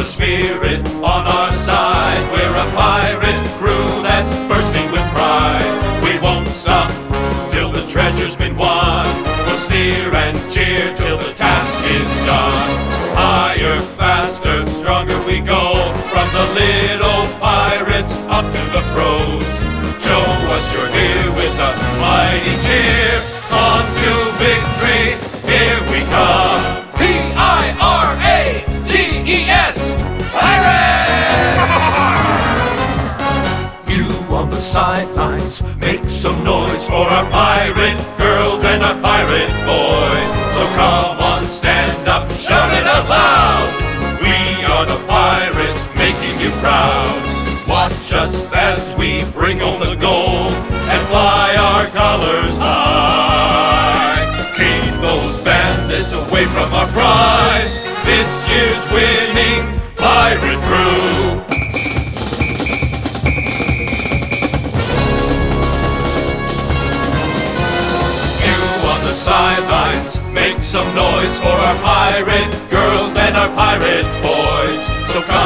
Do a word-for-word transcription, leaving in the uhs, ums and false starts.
the spirit on our side. We're a pirate crew that's bursting with pride. We won't stop till the treasure's been won. We'll sneer and cheer till the task is done. Higher, faster, stronger we go, from the little pirates up to the pros. Show us you're here with a mighty cheer. On to victory, here we come. P I R A T E S, Pirates! You on the sidelines, make some noise for our pirate girls and our pirate boys. So come on, stand up, shout it out loud. We are the pirates, making you proud. Watch us as we bring home the gold and fly our colors high. Keep those bandits away from our prize, this year's winning pirate crew. You on the sidelines, make some noise for our pirate girls and our pirate boys. So come